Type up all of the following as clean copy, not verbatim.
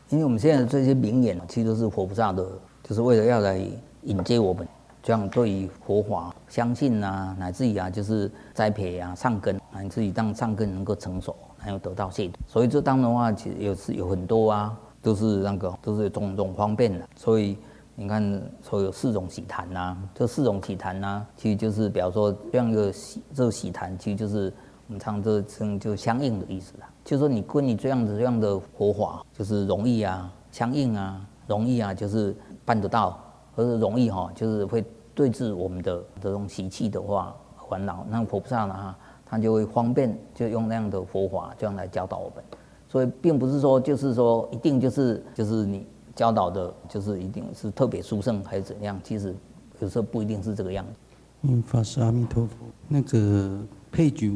因为我们现在的这些名言，其实都是佛菩萨的，就是为了要来引接我们，这样对于佛法相信啊，乃至于啊，就是栽培啊、上根，乃至于让上根能够成熟，还有得到解脱。所以这当中的话，其实有很多啊，都是种种方便的。所以你看，说有4种喜坛呐，这4种喜坛呐，其实就是比方说这样一个这个喜坛，其实就是我们唱这就相应的意思啦。就是说你跟你这样的佛法，就是容易啊，相应啊，容易啊，就是办得到，或者容易哈，就是会对治我们的这种习气的话烦恼。那佛菩萨呢，他就会方便，就用那样的佛法这样来教导我们。所以并不是说就是说一定就是你教导的，就是一定是特别殊胜还是怎样？其实有时候不一定是这个样子。 法师阿弥陀佛。那个配举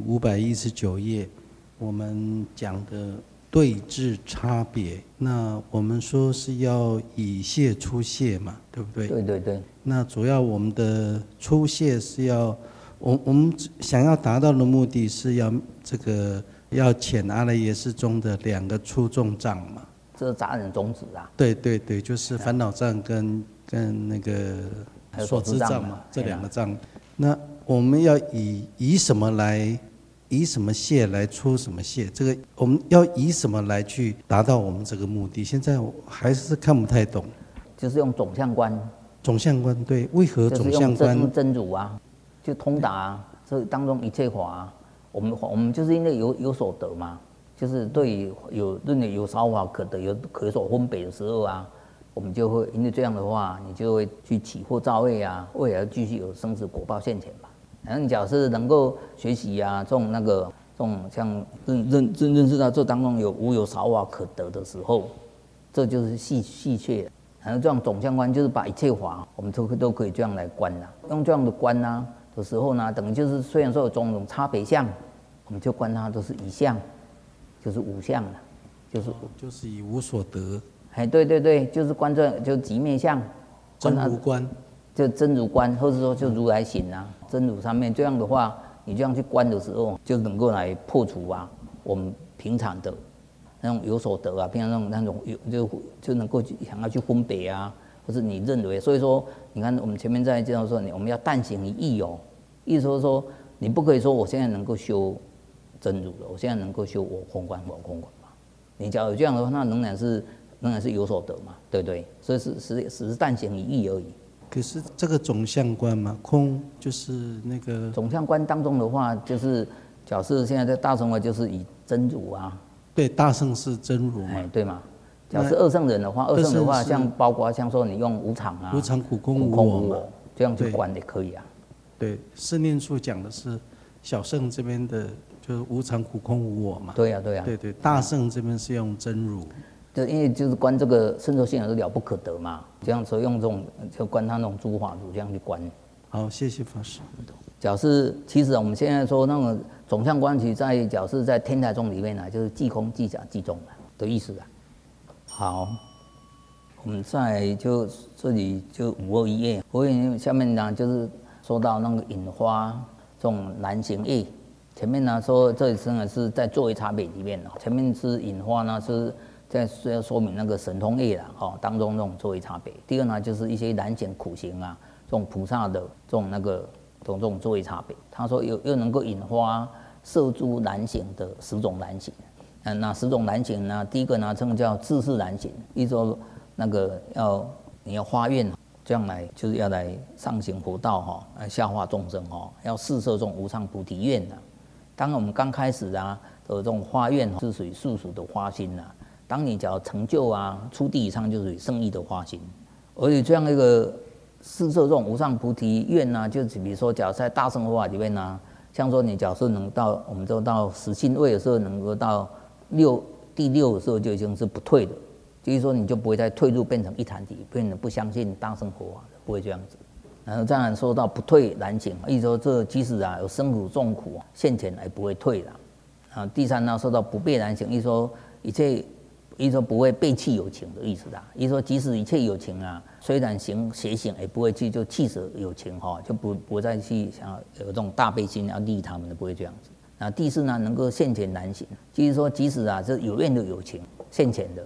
519页，我们讲的对治差别，那我们说是要以谢出谢嘛，对不对？ 对对对。 那主要我们的出谢是要，我们想要达到的目的是要这个要遣阿赖耶识中的2个出众障嘛。 这是杂人种子啊。 对对对，就是烦恼障跟那个所知障嘛，这2个障。那我们要以什么谢来出什么谢？这个我们要以什么来去达到我们这个目的？现在我还是看不太懂。 就是用总相观。 总相观，对，为何总相观？ 就是用真如啊，就通达啊，这当中一切法啊，我们就是因为有所得嘛。就是对于认为有少法可得，有可所分别的时候啊，我们就会因为这样的话，你就会去起惑造业啊，未来继续有生死果报现前嘛。然后你假设能够学习啊，这种像认识到这当中无有少法可得的时候，这就是细谑。然后这样总相观就是把一切法，我们都可以这样来观啊。用这样的观啊的时候呢，等于就是虽然说有种种差别相，我们就观它都是一相。就是无相了， 就是以无所得。 哎，对对对，就是观这就极灭相， 真如观， 就真如观，或者说就如来行啊，真如上面这样的话，你这样去观的时候，就能够来破除啊我们平常的那种有所得啊，平常那种就能够想要去分别啊，或是你认为，所以说你看我们前面在介绍说，我们要但行一义哦，意思说你不可以说我现在能够修真如了，我现在能够修我空观嘛？你假如这样的话，那仍然是有所得嘛，对不对？所以只是但行一义而已。 可是这个总相观嘛，空就是那个总相观当中的话，就是假设现在在大乘法就是以真如啊， 对，大乘是真如嘛， 对嘛？假设二乘人的话，像包括像说你用无常啊， 无常苦空无我这样去观也可以啊。 对，四念处讲的是小乘这边的。就是无常苦空无我嘛。 对呀。 对，大乘这边是用真如。 对，因为就是观这个身受现有是了不可得嘛，这样所以用这种就观他那种诸法如这样去观。 好，谢谢法师。 假设其实我们现在说那种总相观，其在假设在天台宗里面呢，就是即空即假即中的意思啊。好，我们再就这里就521页，521下面呢就是说到那个引花这种难行业。前面呢说这里是在作为差别里面前面是引花呢是在说明那个神通业当中那种作为差别。第二呢就是一些难行苦行啊，这种菩萨的这种作为差别。他说又能够引花摄诸难行的10种难行。那10种难行呢，第一个呢称叫自是难行，意思说那个你要发愿这样来，就是要来上行佛道下化众生要示摄这种无上菩提愿当然我们刚开始的这种发愿是属于世俗的发心当你只要成就初地以上，就属于圣意的发心。而且这样一个示摄这种无上菩提愿就是比如说假如在大乘佛法里面像说你假设能到我们就到10信位的时候，能够到第6的时候就已经是不退的，就是说你就不会再退入变成一坛体，变成不相信大乘佛法的，不会这样子。然后当然说到不退难行，意思说这即使有生苦重苦现前也不会退的。第3呢说到不背难行，意思说意思说不会背弃有情的意思意思说即使一切有情虽然行邪行也不会去就弃舍有情就不会再去想要有这种大悲心要利益他们的，不会这样子。那第4呢能够现前难行，就是说即使这有愿的有情现前的，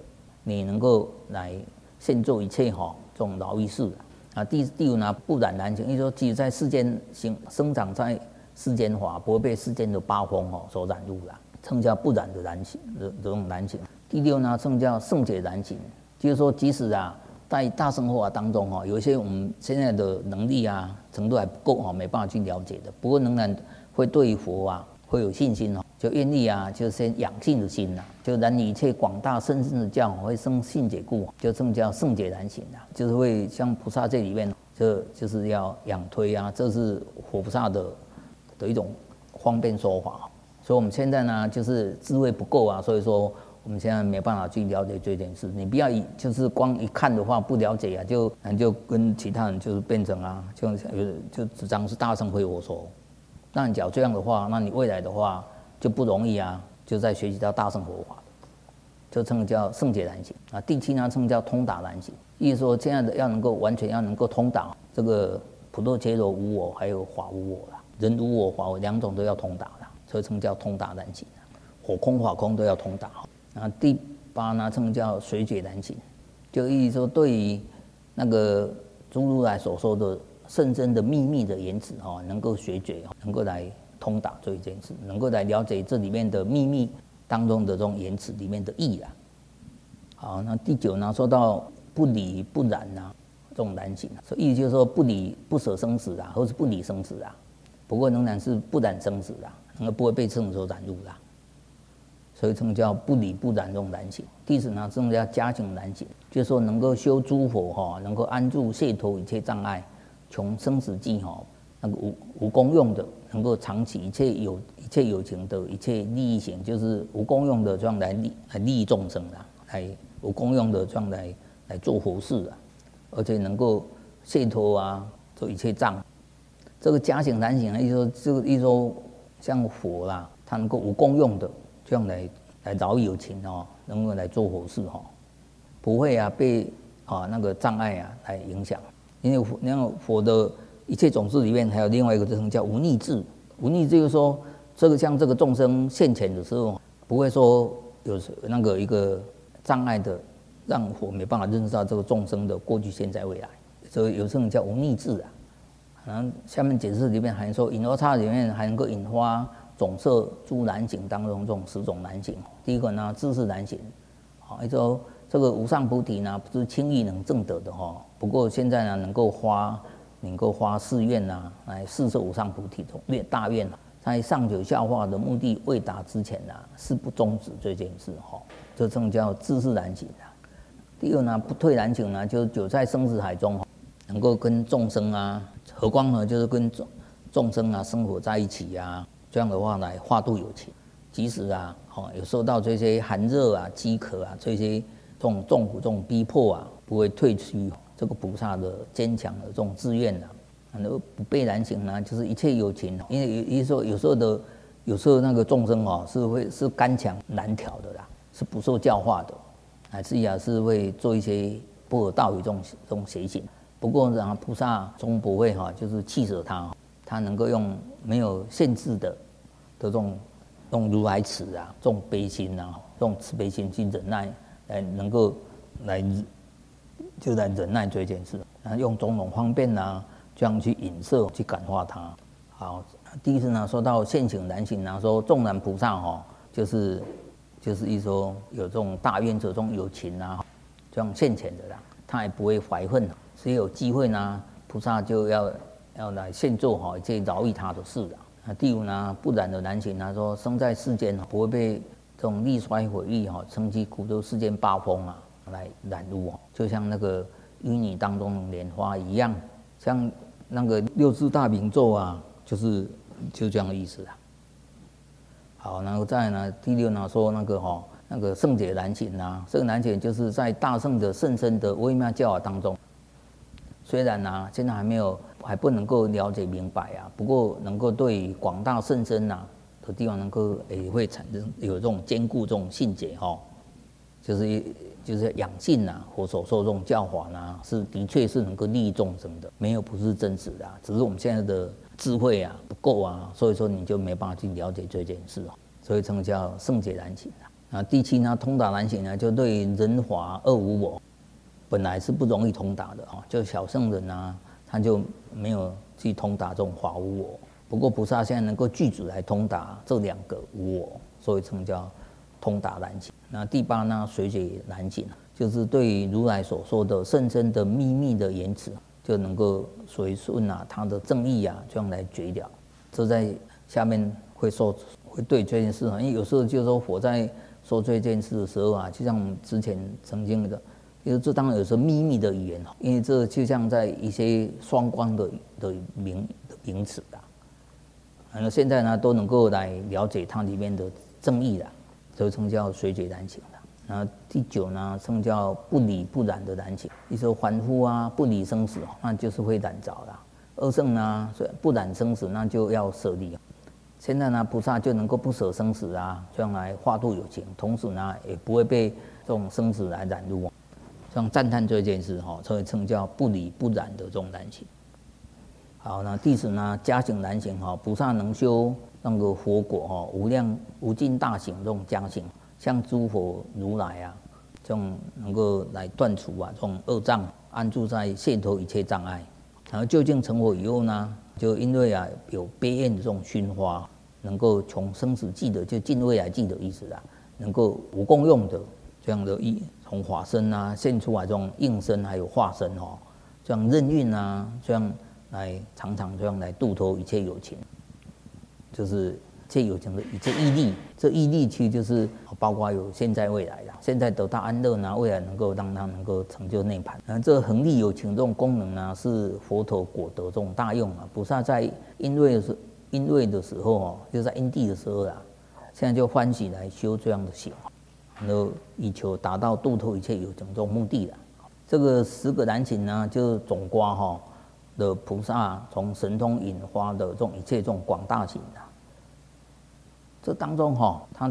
你能够来现做一切这种饶益事啊。第五呢，不染染情，意思说即使在世间生长在世间法，不会被世间的八风所染入啦，称叫不染的染情的这种染情。第六呢，称叫圣解染情，就是说即使在大乘法当中有一些我们现在的能力程度还不够没办法去了解的，不过仍然会对佛会有信心就愿意就先养信的心就然一切广大甚深的教会生信解故，就称叫圣解染行就是会像菩萨这里面就是要养推这是佛菩萨的一种方便说法。所以我们现在呢就是智慧不够所以说我们现在没办法去了解这件事。你不要就是光一看的话不了解就跟其他人就是变成就只当是大乘非我说。那你假如这样的话，那你未来的话就不容易就在学习到大乘佛法，就称叫圣解染行第七呢称叫通达染行，意思说现在的完全要能够通达这个普陀揭罗无我还有法无我人无我法无两种都要通达所以称叫通达染行火空法空都要通达第八呢称叫随觉染行，就意思说对于那个诸如来所说的甚深的秘密的言辞能够学觉能够来通达这一件事，能够来了解这里面的秘密当中的这种言辞里面的意好，那第九呢说到不离不染这种染行，所以意思就是说不离不舍生死或是不离生死不过仍然是不染生死能够不会被生死所染入所以称叫不离不染这种染行。第十呢称叫加行染行，就是说能够修诸佛能够安住解脱一切障碍，穷生死际那个无功用的，能够长起一切有情的一切利益行，就是无功用的这样来利益众生来无功用的这样来做佛事而且能够解脱做一切障。这个加行染行意思说像佛他能够无功用的这样来饶有情能够来做佛事不会被那个障碍来影响。因为那个佛的一切种子里面还有另外一个称叫无逆智，无逆智就是说像这个众生现前的时候，不会说有那个一个障碍的让佛没办法认识到这个众生的过去现在未来，所以有称叫无逆智然后下面解释里面还说引罗刹里面还能够引发总摄诸染行当中这种10种染行。第一个呢自是染行也就是说这个无上菩提呢不是轻易能证得的不过现在呢能够发誓愿来誓受无上菩提的大愿在上九下化的目的未达之前是不终止这件事这称叫自是染行第二呢不退染行呢就是久在生死海中能够跟众生何况呢就是跟众生生活在一起这样的话来化度有情，即使有受到这些寒热饥渴这些这种痛苦这种逼迫不会退去这个菩萨的坚强的这种志愿不被染行呢就是一切有情，因为有时候那个众生是刚强难调的是不受教化的，乃至于是会做一些不合道理这种邪行。不过菩萨终不会就是弃舍他能够用没有限制的这种如来慈这种悲心这种慈悲心去忍耐，能够来忍耐这件事，用种种方便这样去引摄去感化他。好，第一次说到现行染行说纵然菩萨就是一说有这种大愿者这种有情这样现前的他也不会怀恨所以有机会菩萨就要来现做一切饶益他的事第五不染的染行说生在世间不会被这种力衰毁誉称其苦咒世间八风来染入就像那个淤泥当中的莲花一样，像那个六字大明咒就这样的意思好，然后再来第六说那个圣解染行圣染行就是在大圣的甚深的微妙教法当中，虽然现在还不能够了解明白不过能够对广大甚深的地方能够也会产生有这种坚固这种信解就是养信或所受这种教法是的确是能够利益众生的，没有不是真实的只是我们现在的智慧不够所以说你就没办法去了解这件事所以称叫圣解染行第七呢，通达难行呢，就对人法二无我，本来是不容易通达的就小圣人啊，他就没有去通达这种法无我。不过菩萨现在能够具足来通达这两个无我，所以称叫通达难行。那第八呢，随解难行，就是对于如来所说的甚深的秘密的言辞，就能够随顺他的正义这样来觉了。这在下面会对这件事因为有时候就是说佛在说这件事的时候就像我们之前曾经的，因为这当然有时候秘密的语言因为这就像在一些双关的名词那现在呢都能够来了解它里面的正义所以称叫随解难行那第九呢，称叫不离不染的难行。一说凡夫不离生死那就是会染着二圣呢，不染生死，那就要舍离。现在呢，菩萨就能够不舍生死这样来化度有情，同时呢，也不会被这种生死来染入这样赞叹这件事所以称叫不离不染的这种难行。好，那第十呢，加行难行菩萨能修那个佛果无量无尽大行这种加行，像诸佛如来这种能够来断除这种恶障，安住在解脱一切障碍。然后究竟成佛以后呢，就因为有悲愿的这种熏花，能够从生死记得就进未来记的意思能够无共用的这样的从法身现出来这种应身还有化身这样任运这样来常常这样来度脱一切有情，就是一切有情的一切义力。这义力其实就是包括有现在未来现在得到安乐未来能够让他能够成就内盘这恒力有情这种功能是佛陀果德这种大用菩萨在因位的时候就是在因地的时候现在就欢喜来修这样的行，然后以求达到度脱一切有情这种目的这个10个难行呢，就是总括的菩萨从神通引发的这种一切这种广大行这当中他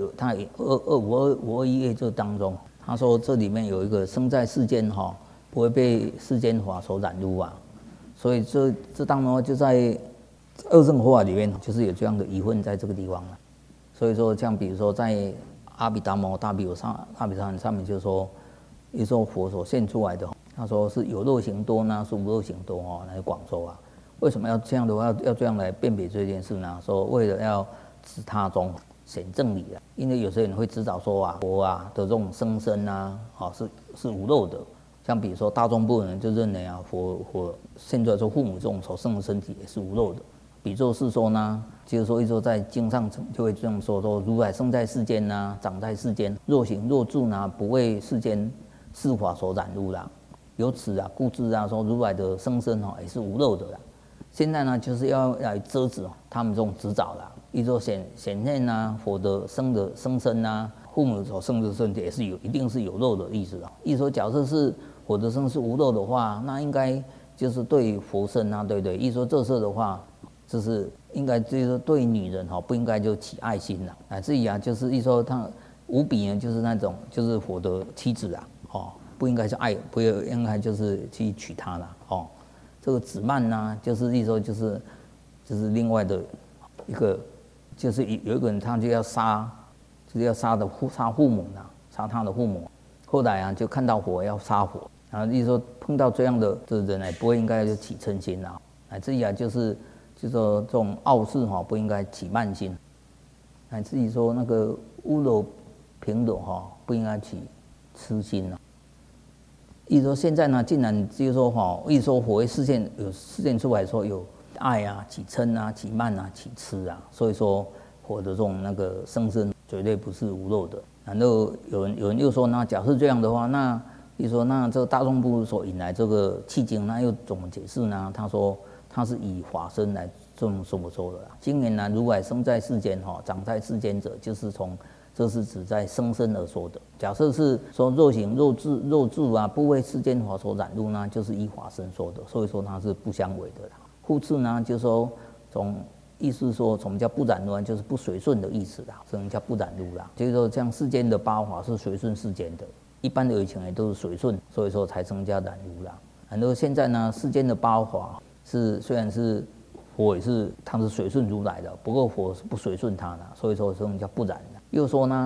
551页这当中，他说这里面有一个生在世间不会被世间法所染污所以这当中就在二乘法里面就是有这样的疑问在这个地方所以说像比如说在阿毗达摩大毗卢沙上面就说一说佛所现出来的他说是有漏行多呢，是无漏行多来广说为什么要这样的话要这样来辨别这件事呢？说为了要指他中显正理因为有些人会指导说佛的这种生身是无漏的，像比如说大众部分人就认为佛现在说父母这种所生的身体也是无漏的。比作是说呢，就是说一说在经上就会这样说如来生在世间长在世间，若行若住不为世间世法所染污由此故知说如来的生身也是无漏的现在呢就是要来遮止他们这种执照一说显现佛的生身父母所生的身体也是一定是有漏的意思一说假设是佛的生是无漏的话，那应该就是对佛身对不对？一说这事的话，就是应该就是说对女人不应该就起爱心乃至于就是一说他无比就是那种就是佛的妻子不应该是爱，不应该就是去娶她这个子曼就是一说就是另外的一个，就是有一个人他就要杀父母杀他的父母。后来就看到佛要杀佛，然后一说碰到这样的人不会应该就起嗔心乃至于就是说这种傲视不应该起慢心，乃至于说那个污柔平柔不应该起痴心意思说现在呢，竟然就是说意思说佛会示现出来说有爱起嗔起慢起痴所以说佛的这种那个生身绝对不是无漏的。然后有人又说，那假设这样的话，那比如说那这个大众部所引来这个契经，那又怎么解释呢？他说他是以法身来这么说的经言如来生在世间长在世间者，就是从这是指在生身而说的。假设是说若行若住不为世间法所染入呢，就是以法身说的，所以说它是不相违的复次呢，就是说从意思说什么叫不染入就是不随顺的意思什么叫不染入就是说像世间的八法是随顺世间的，一般的有情也都是随顺，所以说才称叫染入然后现在呢，世间的八法是虽然是佛也是他是随顺如来的，不过佛是不随顺他所以说这种叫不染又说呢，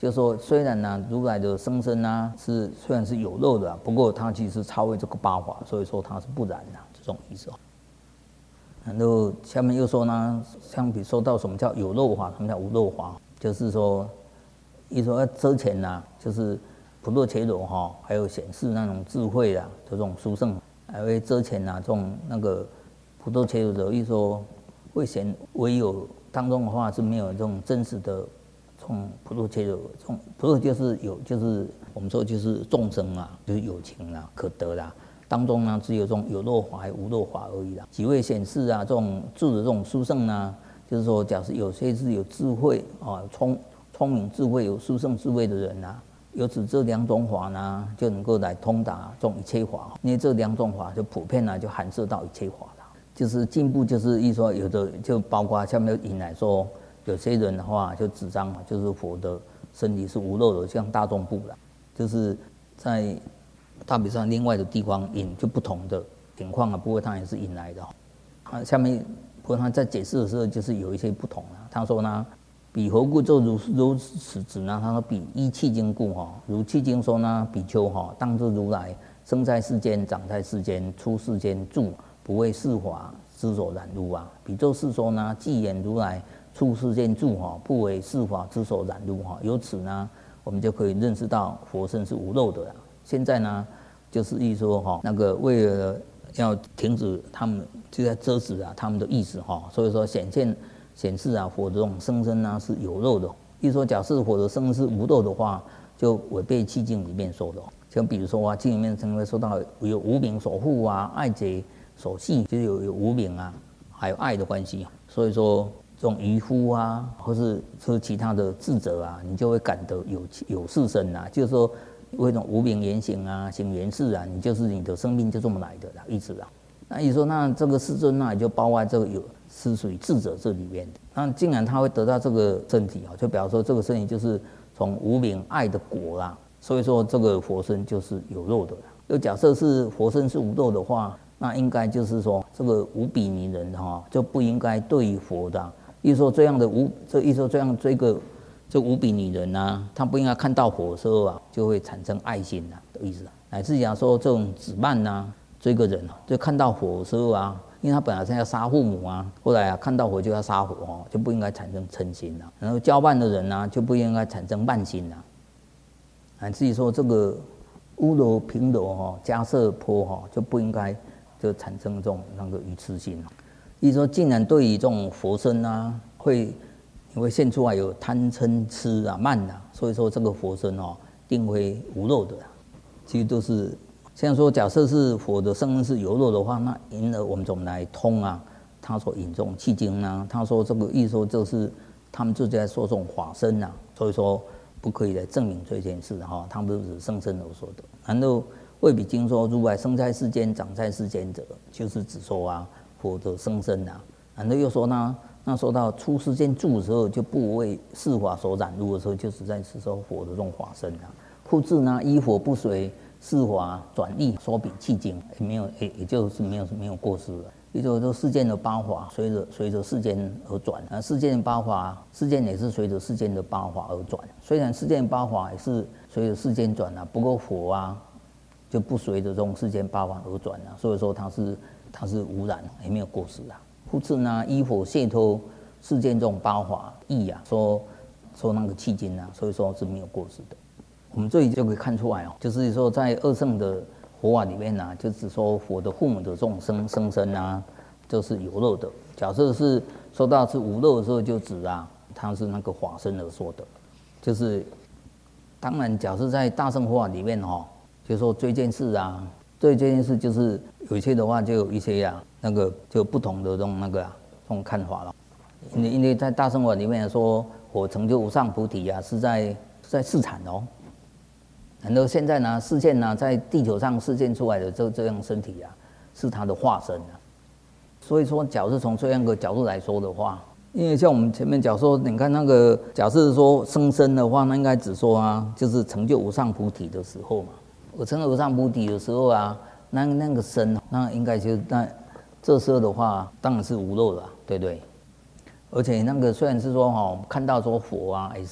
就是说虽然呢如来的生身啊虽然是有漏的啊，不过它其实超越这个八法，所以说它是不染的这种意思。然后下面又说呢，相比说到什么叫有漏法，什么叫无漏法，就是说一说要遮前呐，就是普陀伽罗哈，还有显示那种智慧啊，这种殊胜，还会遮前呐，这种那个普陀伽罗的意说会显唯有当中的话是没有这种真实的这种普陀伽罗，这种普陀就是有，就是我们说就是众生啊，就是有情啊，可得啦。当中呢，只有这种有漏法还无漏法而已啦。几位显示啊，这种住的这种殊胜呢，就是说，假设有些是有智慧啊，聪明智慧有殊胜智慧的人啊，有指这两种法呢，就能够来通达这种一切法。因为这两种法就普遍呢，就含摄到一切法了。就是进步，就是一说有的就包括下面引来说，有些人的话就主张就是佛的身体是无漏的，像大众部了，就是在大比上另外的地方引就不同的情况啊，不过他也是引来的。下面不过他在解释的时候就是有一些不同啊。他说呢，彼何故作如此指呢？他说彼依契经故哈，如契经说呢，比丘哈，当知如来生在世间，长在世间，出世间住，不为世法之所染污啊。比作是说呢，既言如来出世间住哈，不为世法之所染污哈。由此呢，我们就可以认识到佛身是无漏的啦。现在呢，就是意说哈，那个为了要停止他们就在遮止啊他们的意思哈，所以说显示啊佛的这种生身呢是有漏的。意说假设佛的生是无漏的话，就违背契经里面说的。像比如说啊，经里面曾经说到有无名所护啊，爱结所系，就是有无名啊，还有爱的关系。所以说这种渔夫啊，或是说其他的智者啊，你就会感得有事身啊，就是说。为一种无名言行啊，行言事啊，你就是你的生命就这么来的啦，意思啦。那你说，那这个世尊那也就包括这个是属于智者这里面的。那既然他会得到这个身体啊，就表示说这个身体就是从无名爱的果啦。所以说这个佛身就是有漏的啦。就假设是佛身是无漏的话，那应该就是说这个无比尼人哈就不应该对于佛的，意思说这样的这无比尼人啊，他不应该看到佛时候啊，就会产生爱心啊的意思。乃至讲说这种子曼啊，这个人就看到佛时候啊，因为他本来是要杀父母啊，后来啊看到佛就要杀佛哦，就不应该产生嗔心啊。然后交伴的人啊，就不应该产生慢心啊。乃至于说这个乌罗平罗哈迦摄婆哈就不应该就产生这种那个愚痴心。意思说，竟然对于这种佛身啊，你会现出来有贪嗔痴啊慢啊，所以说这个佛身哦，定会无漏的啦。其实都是像说，假设是佛的生身是有漏的话，那因而我们怎么来通啊？他所引这种契经呢？他说这个意思说就是他们就在说这种法身啊，所以说不可以来证明这件事哈。他们都是生身而说的。然后为比经说，如来生在世间，长在世间者，就是指说啊佛的生身啊。然后又说呢？那说到出世间住的时候，就不为世法所染污的时候，就是在是说佛的这种法身啊。复制呢，依佛不随世法转易，说比契经也没有，也就是没有过失了。也就是说，世间的八法随着世间而转啊，世间的八法，世间也是随着世间的八法而转。虽然世间的八法也是随着世间转啊，不过佛啊就不随着这种世间八法而转啊，所以说它是无染，也没有过失啊。复次呢，依佛解脱世间这种八法义啊，说那个契经啊，所以说是没有过失的。我们这里就可以看出来哦，就是说在二圣的佛法里面呢，就是说佛的父母的这种生身啊，就是有漏的。假设是说到是无漏的时候，就指啊，它是那个法身而说的。就是当然，假设在大乘佛法里面哈，就说这件事啊，对这件事就是有些的话，就有一些啊。那个就不同的这种看法了，因为在大乘法里面说，我成就无上菩提啊，是在示产哦。然后现在呢，示现呢，在地球上示现出来的这样身体啊，是他的化身啊。所以说，假设从这样的角度来说的话，因为像我们前面讲说，你看那个假设说生身的话，那应该只说啊，就是成就无上菩提的时候嘛。我成就无上菩提的时候啊，那个身，那应该就那。这时候的话，当然是无漏了，对不对？而且那个虽然是说看到说佛啊，也是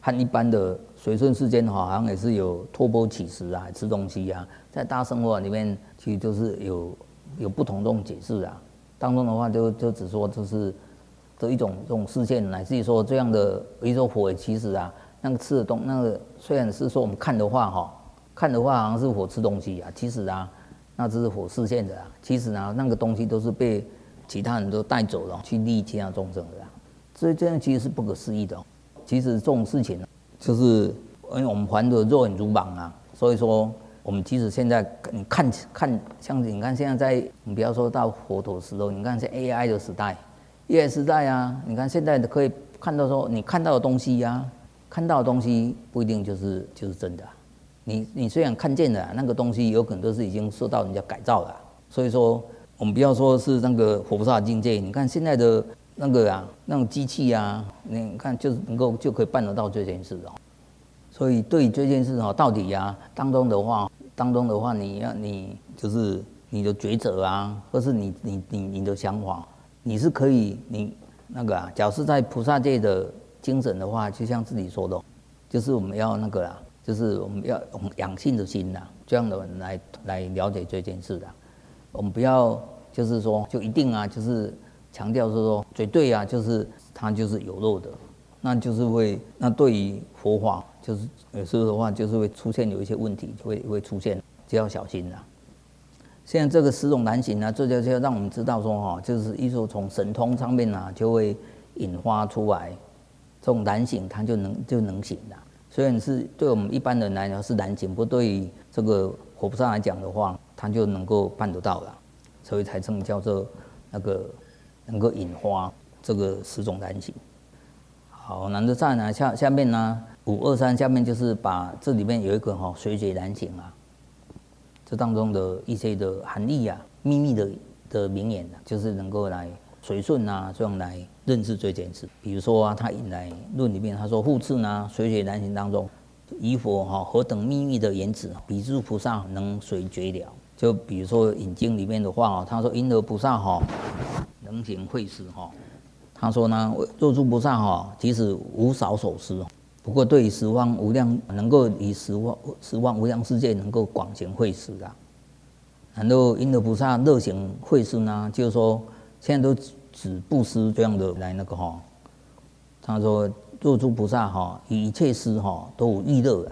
和一般的随顺世间好像也是有托钵乞食啊，吃东西啊，在大乘佛法里面其实就是有不同这种解释啊。当中的话就只说就是的一种这种视线，乃至于说这样的一种火，其实啊，那个吃的那个虽然是说我们看的话好像是火吃东西啊，其实啊，那只是火视线的啊，其实啊，那个东西都是被其他人都带走了，去利益其他众生的啊，所以这样其实是不可思议的。其实这种事情，就是因为我们还的肉眼如盲啊，所以说我们即使现在你看，像你看现在你不要说到佛陀时候，你看是 AI 的时代，AI 时代啊，你看现在可以看到说你看到的东西啊，看到的东西不一定就是真的啊。你虽然看见了那个东西，有可能都是已经受到人家改造了，所以说我们不要说是那个佛菩萨境界，你看现在的那个啊，那种机器啊，你看就是就可以办得到这件事哦。所以对于这件事哦，到底啊当中的话，你就是你的抉择啊，或是你的想法，你是可以你那个啊，假如是在菩萨界的精神的话，就像自己说的，就是我们要那个啦，就是我们要用养性的心呐，这样的人来了解这件事的。我们不要就是说就一定啊，就是强调说绝对啊，就是它就是有漏的，那就是那对于佛法就是有时候的话就是会出现有一些问题，会出现，就要小心啦。现在这个十种难行呢，这就让我们知道说就是一说从神通上面啊就会引发出来这种难行，它就能行了。虽然是对我们一般人来讲是难行，不对于这个佛菩萨来讲的话，它就能够办得到了，所以才称叫做那个能够引发这个十种难行。好，然后再呢下面呢523下面就是把这里面有一个随觉难行啊，这当中的一些的含义啊、秘密的名言啊，就是能够来随顺啊，这样来认识这件事。比如说啊，他引来论里面他说，复次呢，随觉难行当中，以佛何等秘密的言辞，比诸菩萨能随觉了。就比如说引经里面的话他说因何菩萨能行慧施他说呢，若诸菩萨即使无少所施，不过对于十方无量能够以十方无量世界能够广行慧施啊。然后因何菩萨乐行慧施呢？就是说现在都指布施这样的来那个他说若诸菩萨以一切施都有意乐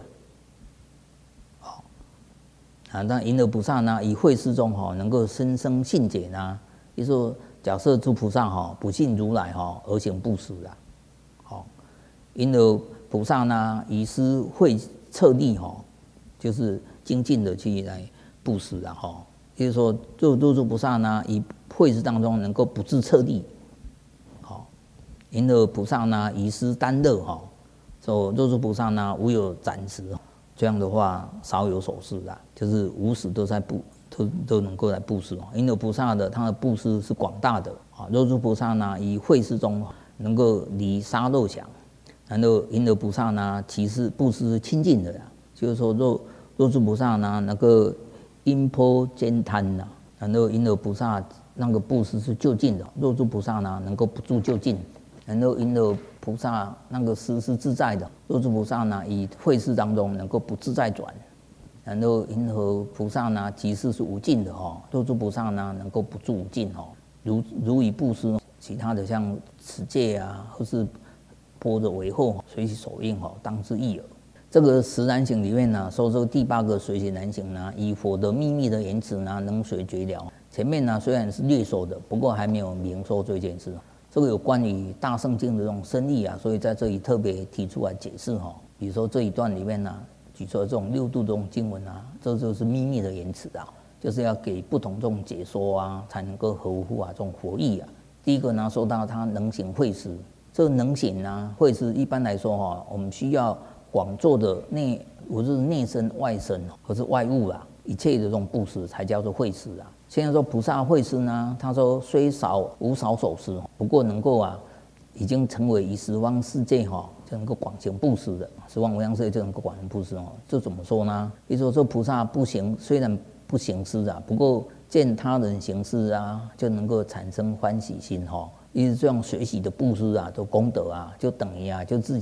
啊。那因何菩萨呢，以慧施中能够深生信解呢？就是说假设诸菩萨不信如来而行布施啊。因何菩萨呢，以施慧彻力就是精进的去来布施啊就是说若诸菩萨呢，以慧施当中能够不自彻力因何菩萨呢，以施单乐说若诸菩萨呢，无有暂时这样的话少有所施就是无时都在都能够来布施因何菩萨他的布施是广大的若诸菩萨呢，以慧施中能够离杀戮想，然后因何菩萨呢，其实布施是清净的就是说若诸菩萨呢，能够因波兼贪然后因何菩萨那个布施是就近的，若诸菩萨呢，能够不住就近，然后因何菩萨那个施是自在的，若诸菩萨呢，以慧施当中能够不自在转，然后因何菩萨呢，即是无尽的若诸菩萨呢，能够不住无尽如以布施其他的像持戒啊，或是般若为后随喜手印当知一耳。这个十难行里面呢，说这个第8个随喜难行呢，以佛的秘密的言辞呢，能随觉了。前面呢虽然是略说的，不过还没有明说这件事。这个有关于大圣经的这种深意所以在这里特别提出来解释比如说这一段里面呢，举出了这种6度这种经文这就是秘密的言辞就是要给不同这种解说才能够合乎这种佛意第一个呢，说到他能行慧施，这个能行慧施一般来说我们需要广做的无论是内身外身或是外物一切的这种布施才叫做慧施现在说菩萨慧施呢，他说虽无少所施，不过能够已经成为以十方世界就能够广行布施的，十方无量世界就能够广行布施这怎么说呢？比如说这菩萨虽然不行施不过见他人行施就能够产生欢喜心因为这样学习的布施的功德就等于就自己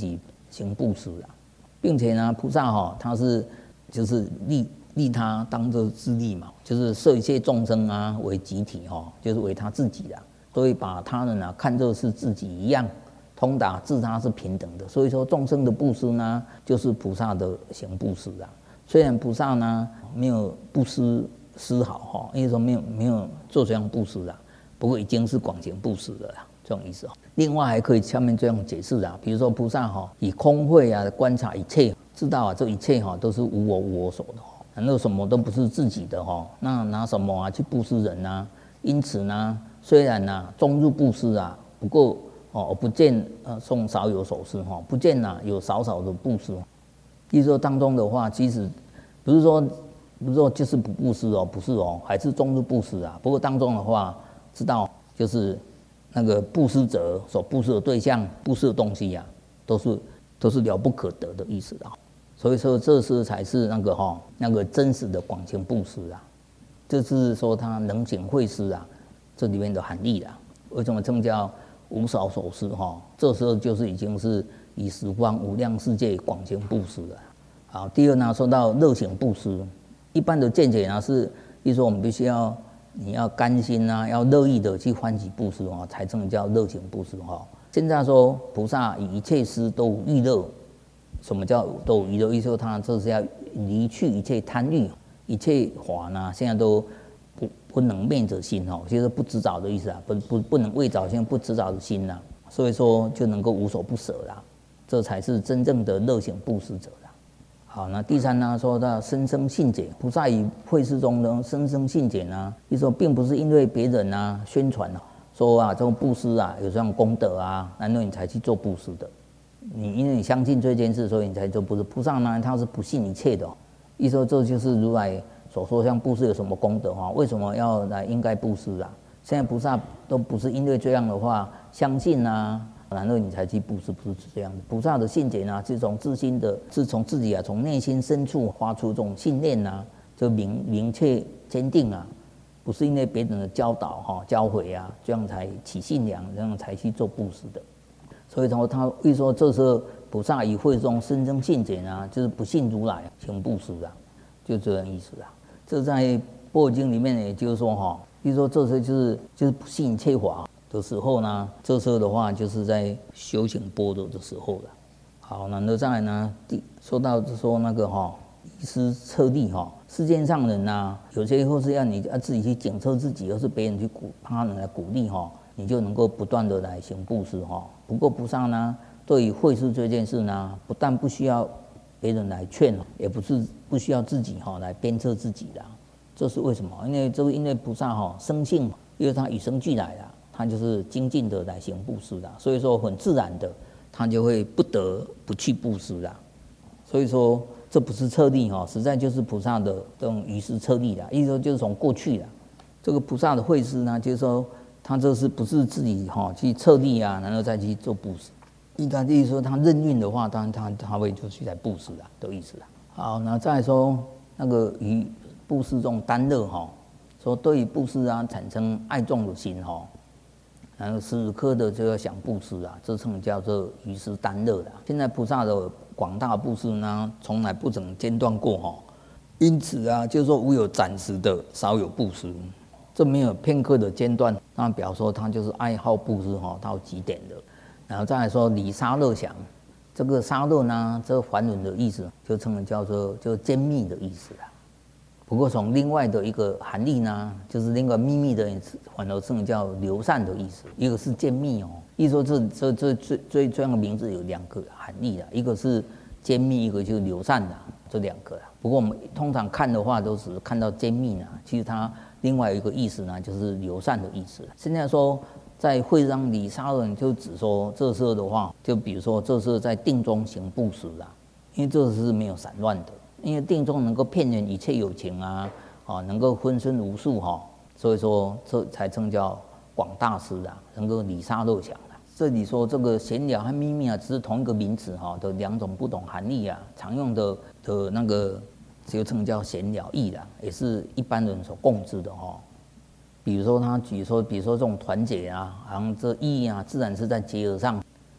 行布施啊，并且呢，菩萨他是就是利他当作自利嘛，就是摄一切众生啊为集体就是为他自己的，所以把他人看作是自己一样，通达自他是平等的。所以说众生的布施呢，就是菩萨的行布施啊。虽然菩萨呢没有布施丝毫因为说没有做这样布施啊，不过已经是广行布施了啦，这种意思另外还可以下面这样解释比如说菩萨以空慧观察一切，知道这一切都是无我无我所的那什么都不是自己的那拿什么去布施人呢？因此呢，虽然终入布施不过不见送少有所施不见有少少的布施。意思说当中的话，其实不是说就是不布施不是还是终入布施不过当中的话，知道就是那个布施者所布施的对象、布施的东西都是了不可得的意思所以说这是才是那个真实的广行布施这是说他能行会施这里面的含义为什么称叫无少所施这时候就是已经是以十方无量世界广行布施了。好，第二呢，说到乐行布施，一般的见解是，例如说我们必须你要甘心要乐意的去欢喜布施才称叫乐行布施现在说菩萨以一切施都无欲乐。什么叫都无欲乐？意思说他这是要离去一切贪欲，一切法呢，现在都不能灭者心就是不执着的意思不能为着心不执着的心所以说就能够无所不舍这才是真正的乐行布施者好，那第三呢，说到生生信解，菩萨以会施中的生生信解呢，意思说并不是因为别人宣传说这种布施有这样功德然后你才去做布施的。你因为你相信这件事，所以你才做布施。菩萨呢，他是不信一切的意思说这就是如来所说，像布施有什么功德为什么要来应该布施现在菩萨都不是因为这样的话相信然后你才去布施，不是这样的。菩萨的信解呢，是从自心的，是从自己从内心深处发出这种信念就明确坚定不是因为别人的教导教诲这样才起信仰，这样才去做布施的。所以说他会说，这时候菩萨以会中生生信解就是不信如来行布施就这样意思这在般若经里面，也就是说比如说这时候就是不信一切法的时候呢，这时候的话就是在修行般若的时候了。好，那再来呢，说到说那个以施策力世间上人有些或是要你自己去检测自己，或是别人去他人来鼓励你就能够不断的来行布施不过菩萨呢，对于会施这件事呢，不但不需要别人来劝也不需要自己来鞭策自己这是为什么？因为菩萨生性，因为他与生俱来他就是精进的来行布施所以说很自然的，他就会不得不去布施所以说这不是策力实在就是菩萨的这种于是策力意思说就是从过去这个菩萨的会施呢，就是说他这是不是自己去策力然后再去做布施？应该就是说他任运的话，当然他会就去来布施的意思好，那再说那个于布施中担乐说对于布施产生爱众的心然后时时刻的就要想布施这称叫做于施担乐现在菩萨的广大布施呢，从来不曾间断过因此就是说无有暂时的少有布施。这没有片刻的间断，那表示说他就是爱好布施到极点的。然后再来说离沙乐想，这个沙乐呢，这个梵文的意思就称为叫做就坚密的意思不过从另外的一个含义呢，就是另外秘密的反而称叫流散的意思，一个是坚密意思说这样的名字有两个含义一个是坚密，一个就是流散这两个不过我们通常看的话，都只是看到坚密其实它另外一个意思呢，就是流散的意思。现在说在会上离沙人，就指说这时候的话，就比如说这时候在定中行布施因为这是没有散乱的，因为定中能够遍圆一切有情能够分身无数所以说这才称叫广大施能够离沙乐想这里说这个闲聊和秘密只是同一个名词的两种不同含义常用的那个就称叫闲聊义也是一般人所共知的比如说这种团结好像这意义自然是在结合上，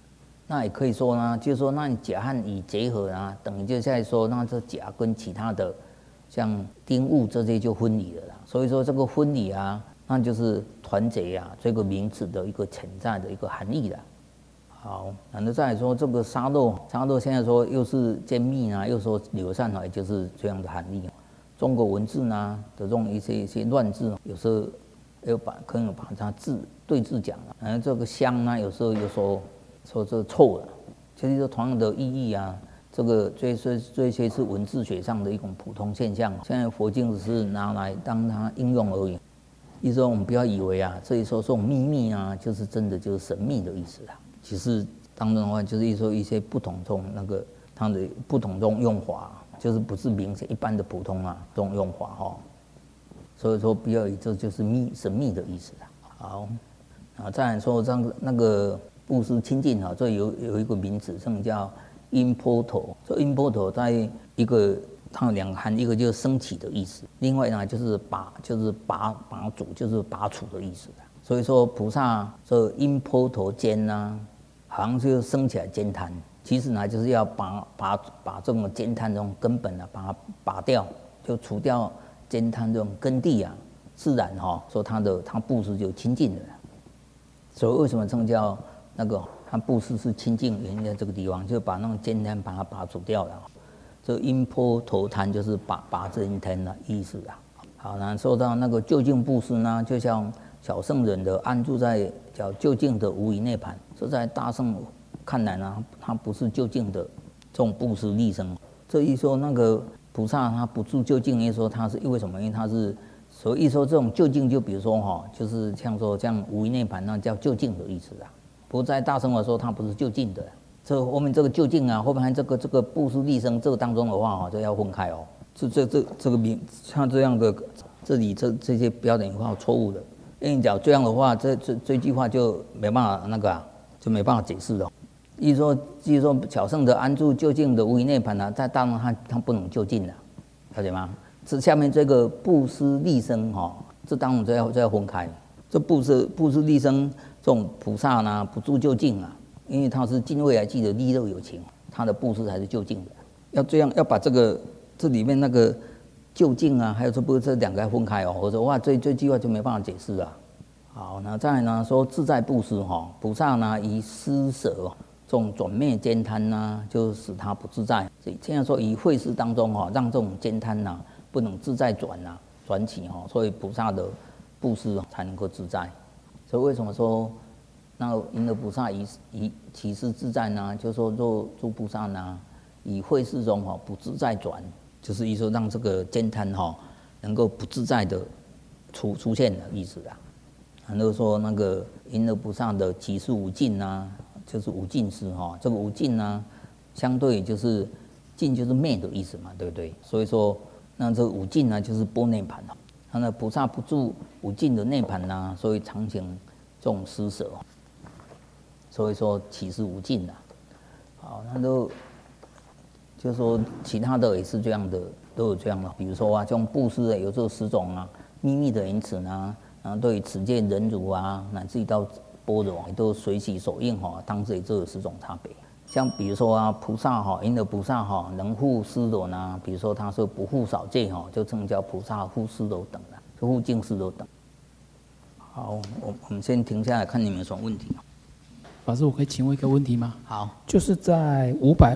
那也可以说呢，就是说那你甲和乙结合啊，等于就在说，那这甲跟其他的像丁戊这些就分离了啦。所以说这个分离啊，那就是团结啊这个名词的一个潜在的一个含义啦。好，然后再来说这个沙漏现在说又是坚密啊，又说流散啊，也就是这样的含义。中国文字呢的这种一些乱字，有时候可能把它对字讲了。然后这个香呢，有时候又说这臭了，其实说同样的意义啊。这个这些是文字学上的一种普通现象。现在佛经只是拿来当它应用而已。意思说我们不要以为啊，这一说这种秘密啊，就是真的就是神秘的意思啦。其实当中的话，就是说一些不同种那个它的不同种用法，就是不是明显一般的普通啊这种用法哈。所以说不要以这就是神秘的意思啦。好，啊再来说那个布施清净啊，这有一个名词，这叫因波头。这因波头在一个它有两个含义，一个就是升起的意思，另外呢就是拔主，就是拔除的意思。所以说菩萨这因波头坚呢，好像就升起来坚贪，其实呢就是要把这种坚贪这种根本啊，把它拔掉，就除掉坚贪这种根蒂啊，自然说他布施就清净了。所以为什么称叫那个他布施是清净，原因在这个地方，就把那种坚贪把它拔除掉了。这因波头贪就是拔这因贪的意思啊。好，然后说到那个究竟布施呢，就像小圣人的安住在叫究竟的无余涅槃，这在大圣看来呢，他不是究竟的这种布施利生。这一说那个菩萨他不住究竟，一说他是因为什么？因为他是所以一说这种究竟，就比如说就是像说像无余涅槃那叫究竟的意思啊。不过在大圣的时候，他不是究竟的。这后面这个究竟啊，后面这个布施利生这个当中的话就要分开哦。这个名像这样的，这里这些标点符号错误的。因为讲这样的话，这句话就没办法那个就没办法解释了。意思说小圣的安住究竟的无余涅槃啊，在当然他不能究竟了，了解吗？这下面这个布施利生这当然就要分开。这布施利生这种菩萨呢，不住究竟啊，因为他是尽未来际的利乐有情，他的布施才是究竟的。要这样要把这里面那个究竟啊，还有这两个要分开我说哇，这句话就没办法解释啊。好，那再来呢说自在布施菩萨呢以施舍这种转灭坚贪呢，就使他不自在。现在说以慧施当中让这种坚贪呢不能自在转起所以菩萨的布施才能够自在。所以为什么说那因得菩萨以其施自在呢？就说若诸菩萨呢以慧施中不自在转，就是意思说让这个坚贪能够不自在的出现的意思啊。然后说那个因得菩萨的其施无尽啊，就是无尽施这个无尽呢，相对就是尽就是灭的意思嘛，对不对？所以说那这个无尽呢就是般涅槃那菩萨不住无尽的涅槃呢，所以常行这种施舍所以说其施无尽好，那就说其他的也是这样的，都有这样的。比如说这种布施有这10种秘密的言辞呢，然后对于持戒忍辱乃至于到般若都随喜所应当时也就有10种差别。像比如说菩萨因得菩萨能护施罗呢，比如说他说不护少戒就称叫菩萨护施罗等了，就护净施罗等。好，我们先停下来看你们有什么问题。 法师，我可以请问一个问题吗？ 好， 就是在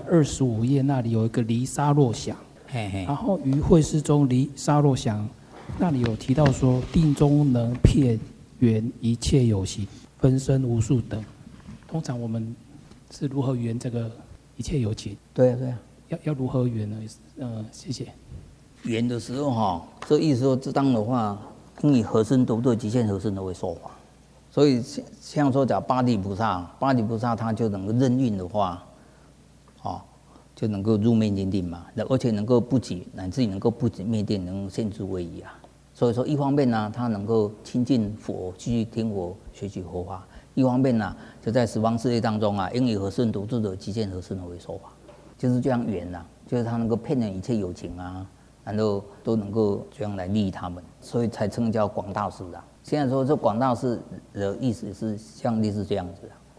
525页那里有一个离沙若想，然后于慧施中离沙若想那里有提到说定中能遍圆一切有形，分身无数等。通常我们是如何圆这个一切有情？ 对啊， 要如何圆呢？谢谢。 圆的时候这意思说这当的话，应以合身独对极限合身的为说法。所以像说讲八地菩萨他就能够任运的话，就能够入灭见定嘛，而且能够不起乃至于能够不止灭定，能现诸位仪所以说一方面呢，他能够亲近佛，继续听佛学习佛法；一方面呢，就在十方世界当中应以和顺独自的极限和顺的为说法，就是这样圆就是他能够骗人一切有情然后都能够这样来利益他们，所以才称叫广大师现在说这广大师的意思是像类似这样子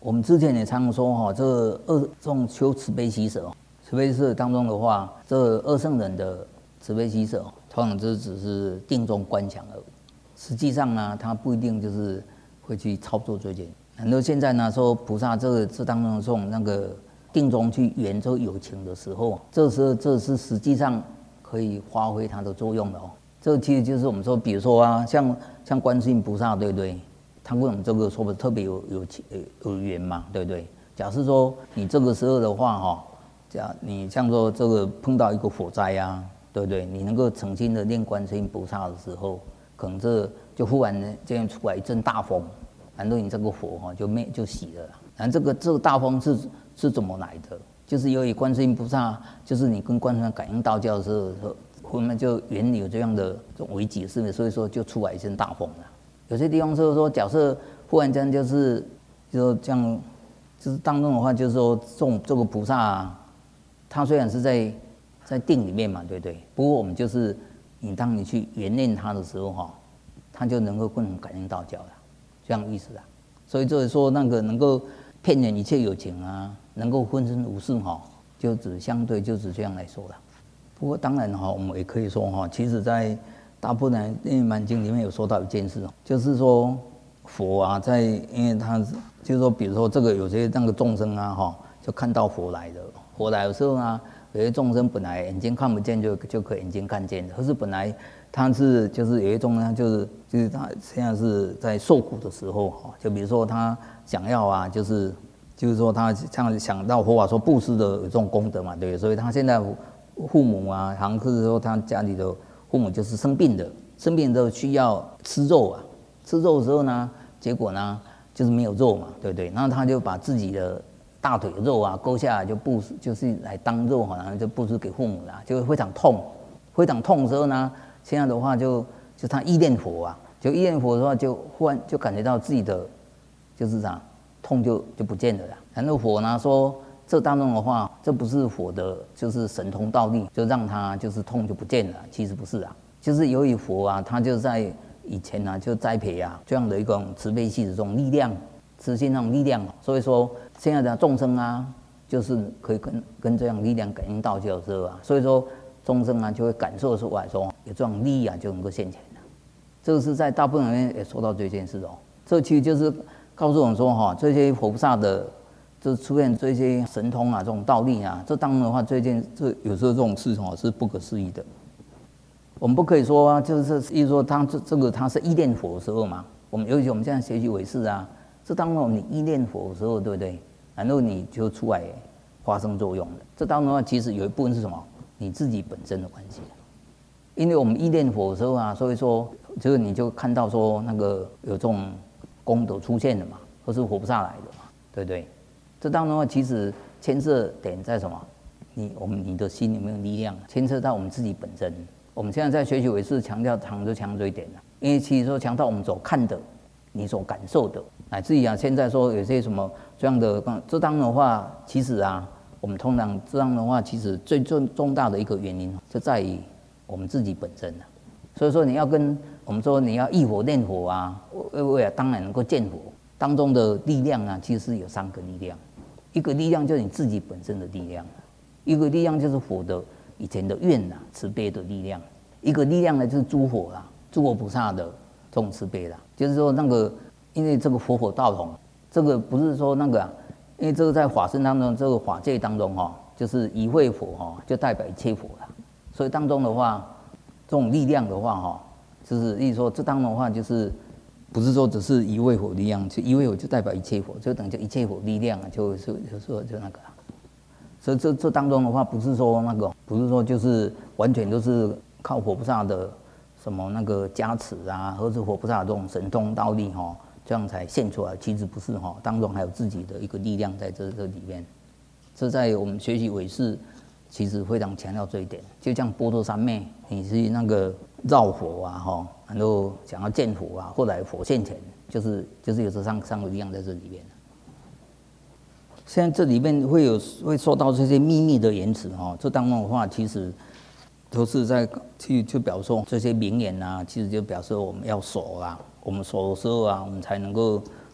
我们之前也常说这种修慈悲喜舍，慈悲喜舍当中的话，这二圣人的慈悲喜舍，通常这只是定中观想而已。实际上呢，他不一定就是会去操作这件。很多现在呢说菩萨这当中这种那个定中去圆这有情的时候，这时候这是实际上可以发挥它的作用的哦。这其实就是我们说，比如说啊，像观世音菩萨，对不对？他跟我们这个说的特别有缘嘛，对不对？假设说你这个时候的话你像说这个碰到一个火灾啊，对不对？你能够诚心的念观世音菩萨的时候，可能这就忽然这样出来一阵大风，然后你这个火就熄了。然后这个大风是怎么来的？就是由于观世音菩萨，就是你跟观世音感应道教的时候，我们就原有这样的这种危急事，所以说就出来一阵大风了。有些地方就是说，假设忽然间就是这样，就是当中的话，就是说这个菩萨他虽然是在定里面嘛，对不对？不过我们就是当你去圆念他的时候他就能够更感应道教了，这样意思啊。所以就是说那个能够遍圆一切有情啊，能够分身无事就只相对就是这样来说了。不过当然我们也可以说其实在大部分《涅槃经》里面有说到一件事就是说佛啊，因为他就是说，比如说这个有些那个众生啊就看到佛来的，佛来的时候呢，有些众生本来眼睛看不见就可以眼睛看见的，可是本来他就是有些众生就是他现在是在受苦的时候就比如说他想要啊，就是说他像想到佛法说布施的有这种功德嘛，对不对？所以他现在父母啊，好像是说他家里的父母就是生病的时候需要吃肉啊，吃肉的时候呢，结果呢就是没有肉嘛，对不对？然后他就把自己的大腿肉啊割下来就是来当肉好像就布施给父母啦，就非常痛的时候呢，现在的话就他依念佛啊，就依念佛的话就忽然就感觉到自己的就是啥痛就不见了啦。然后佛呢说这当中的话，这不是佛的就是神通道力，就让他就是痛就不见了，其实不是啊，就是由于佛啊，他就在以前啊就栽培啊这样的一种慈悲系的这种力量，慈心那种力量，所以说现在的众生啊，就是可以跟这样力量感应道教的时候啊，所以说众生啊就会感受出来说有这种力啊就能够现前了。这个是在大部分人也说到这件事这其实就是告诉我们说这些佛菩萨的就出现这些神通啊这种道力啊，这当然的话这有时候这种事是不可思议的。我们不可以说就是意思说他是依念佛的时候嘛，尤其我们现在学习唯识啊，这当中你依念佛的时候，对不对？然后你就出来发生作用了。这当中的话，其实有一部分是什么？你自己本身的关系。因为我们依念佛的时候啊，所以说就是你就看到说那个有这种功德出现了嘛，或是佛菩萨来的嘛，对不对？这当中的话，其实牵涉点在什么？你的心有没有力量？牵涉到我们自己本身。我们现在在学习唯识强调这一点了，因为其实说强调我们所看的，你所感受的，乃至于现在说有些什么这样的，这当的话，其实我们通常这样的话，其实最重大的一个原因就在于我们自己本身所以说你要跟我们说你要忆佛念佛为了当然能够见佛当中的力量其实是有3个力量，一个力量就是你自己本身的力量，一个力量就是佛的以前的愿慈悲的力量，一个力量呢就是诸佛菩萨的这种慈悲就是说那个因为这个佛道统，这个不是说那个因为这个在法身当中，这个法界当中就是一位佛就代表一切佛所以当中的话，这种力量的话就是意思说这当中的话就是不是说只是一位佛力量，就一位佛就代表一切佛，就等于就一切佛力量就那个所以这当中的话，不是说就是完全都是靠佛菩萨的什么那个加持或者佛菩萨的这种神通道力这样才现出来，其实不是当中还有自己的一个力量在这里面。这在我们学习唯识，其实非常强调这一点。就像波多三昧，你是那个绕佛然后想要见佛后来佛现前，就是有这三个力量在这里面。现在这里面会说到这些秘密的言辞这当中的话，其实都是在就表示说这些名言其实就表示我们要守我们守的时候我们才能够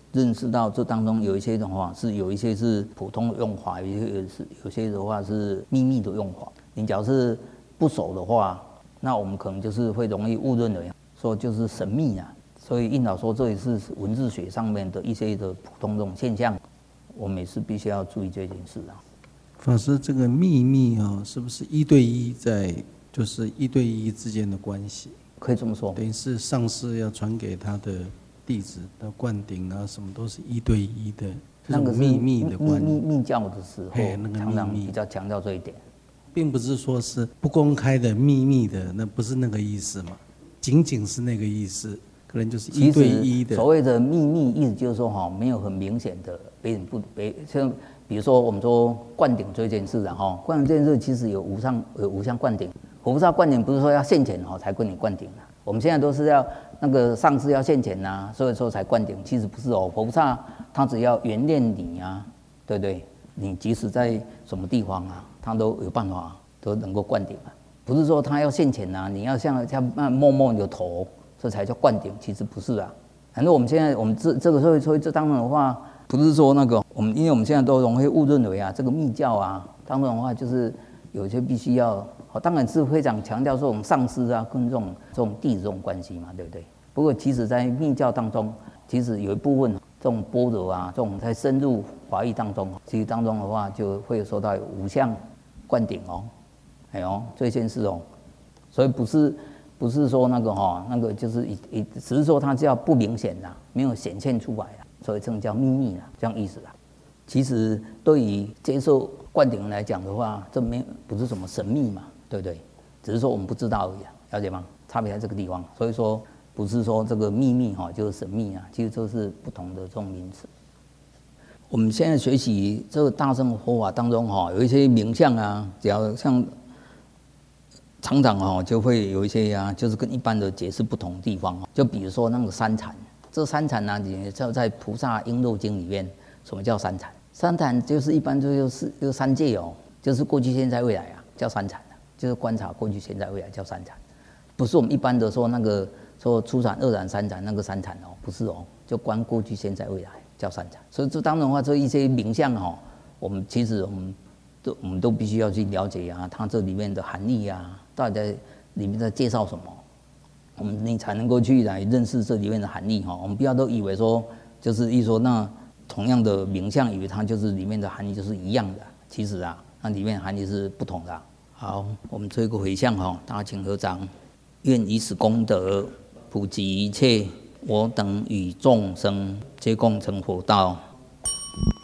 认识到这当中有一些的话有一些是普通的用法，有些的话是秘密的用法。你假如是不熟的话，那我们可能就是会容易误认为说就是神秘啊。所以印老说这也是文字学上面的一些的普通这种现象，我们也是必须要注意这件事啊。 法师，这个秘密啊，是不是一对一就是一对一之间的关系？ 可以这么说， 等于是上师要传给他的弟子的灌顶啊，什么都是一对一的， 那个是秘密的关系。 密教的时候， 那个常常比较强调这一点， 并不是说是不公开的秘密的，那不是那个意思嘛，仅仅是那个意思，可能就是一对一的。 所谓的秘密，意思就是说没有很明显的像比如说我们说灌顶这件事啊，灌顶这件事其实有无上灌顶。佛菩萨灌顶不是说要现前才跟你灌顶啊，我们现在都是要那个上师要现前啊，所以说才灌顶，其实不是佛菩萨他只要原谅你啊，对不对？你即使在什么地方啊，他都有办法都能够灌顶啊，不是说他要现前啊，你要像摸摸你的头，这才叫灌顶，其实不是啊。反正我们现在这个所以这当中的话，不是说那个因为我们现在都容易误认为啊，这个密教啊当中的话就是有些必须要。当然是非常强调这种上师啊跟这种弟子这种关系嘛，对不对？不过其实在密教当中，其实有一部分这种般若啊，这种在深入法义当中，其实当中的话就会受到五相灌顶这件事所以不是说那个就是只是说它叫不明显啦，没有显现出来啦，所以这种叫秘密啦，这样意思啦。其实对于接受灌顶来讲的话，这不是什么神秘嘛。对不对？只是说我们不知道而已，了解吗？差别在这个地方，所以说不是说这个秘密就是神秘啊，其实这是不同的这种名词。我们现在学习这个大乘佛法当中有一些名相啊，只要像常常就会有一些就是跟一般的解释不同的地方就比如说那个三禅，这三禅呢，也叫在《菩萨璎珞经》里面，什么叫三禅？三禅就是一般就是三界就是过去、现在、未来啊，叫三禅。就是观察过去、现在、未来叫三禅，不是我们一般的说那个说初禅、二禅、三禅那个三禅不是就观过去、现在、未来叫三禅。所以这当然的话，这一些名相我们其实我们都必须要去了解它这里面的含义到底在里面在介绍什么，你才能够去来认识这里面的含义我们不要都以为说就是一说那同样的名相，以为它就是里面的含义就是一样的，其实那里面的含义是不同的。好，我们做一个回向大家请合掌。愿以此功德普及一切我等与众生，皆共成佛道。